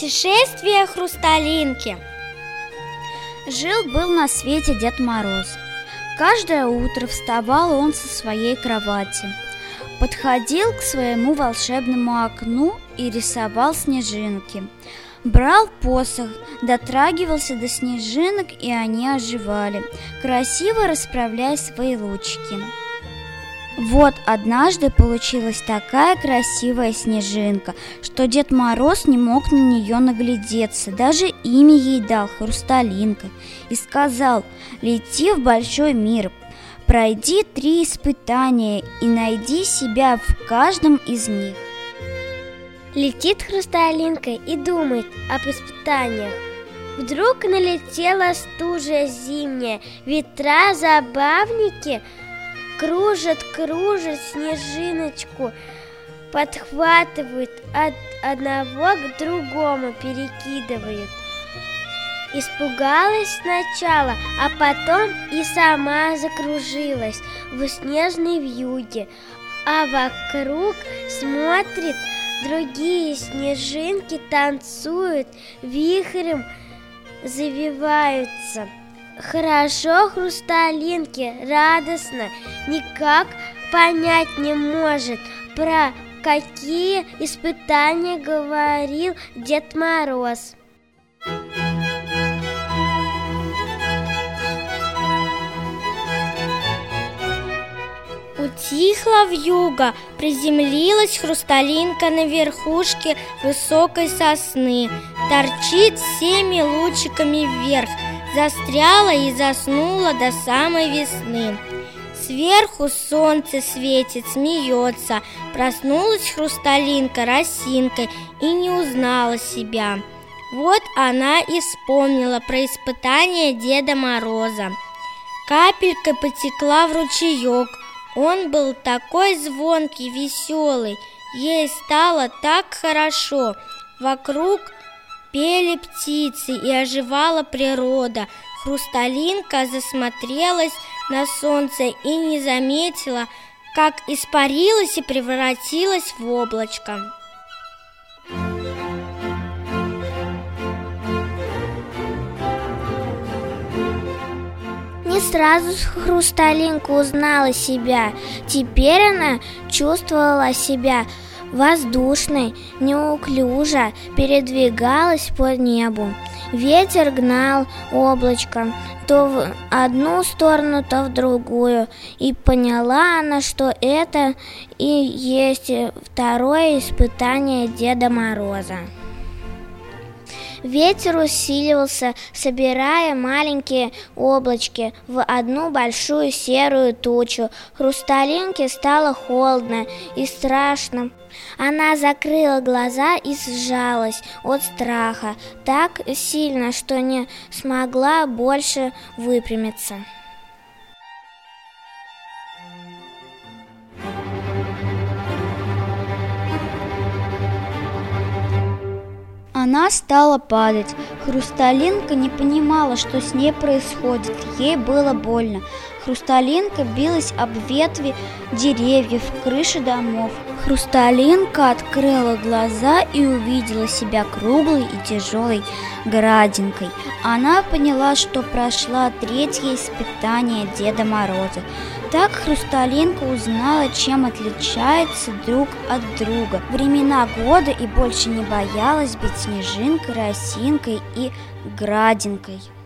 Путешествие Хрусталинки. Жил-был на свете Дед Мороз. Каждое утро вставал он со своей кровати, подходил к своему волшебному окну и рисовал снежинки. Брал посох, дотрагивался до снежинок, и они оживали, красиво расправляя свои лучики. Вот однажды получилась такая красивая снежинка, что Дед Мороз не мог на нее наглядеться, даже имя ей дал — Хрусталинка, и сказал: «Лети в большой мир, пройди 3 испытания и найди себя в каждом из них». Летит Хрусталинка и думает об испытаниях. Вдруг налетела стужа зимняя, ветра-забавники кружат снежиночку, подхватывают, от одного к другому перекидывают. Испугалась сначала, а потом и сама закружилась в снежной вьюге, а вокруг смотрит, другие снежинки танцуют, вихрем завиваются. Хорошо Хрусталинке, радостно, никак понять не может, про какие испытания говорил Дед Мороз. Утихла вьюга, приземлилась Хрусталинка на верхушке высокой сосны, торчит всеми лучиками вверх, застряла и заснула до самой весны. Сверху солнце светит, смеется, проснулась Хрусталинка росинкой и не узнала себя. Вот она и вспомнила про испытание Деда Мороза. Капелька потекла в ручеек, он был такой звонкий, веселый, ей стало так хорошо. Вокруг пели птицы и оживала природа. Хрусталинка засмотрелась на солнце и не заметила, как испарилась и превратилась в облачко. Не сразу Хрусталинка узнала себя. Теперь она чувствовала себя воздушной, неуклюже передвигалась по небу. Ветер гнал облачко то в одну сторону, то в другую. И поняла она, что это и есть второе испытание Деда Мороза. Ветер усиливался, собирая маленькие облачки в одну большую серую тучу. Хрусталинке стало холодно и страшно. Она закрыла глаза и сжалась от страха так сильно, что не смогла больше выпрямиться. Она стала падать. Хрусталинка не понимала, что с ней происходит. Ей было больно. Хрусталинка билась об ветви деревьев, крыши домов. Хрусталинка открыла глаза и увидела себя круглой и тяжелой градинкой. Она поняла, что прошла 3-е испытание Деда Мороза. Так Хрусталинка узнала, чем отличаются друг от друга времена года, и больше не боялась быть снежинкой, росинкой и градинкой.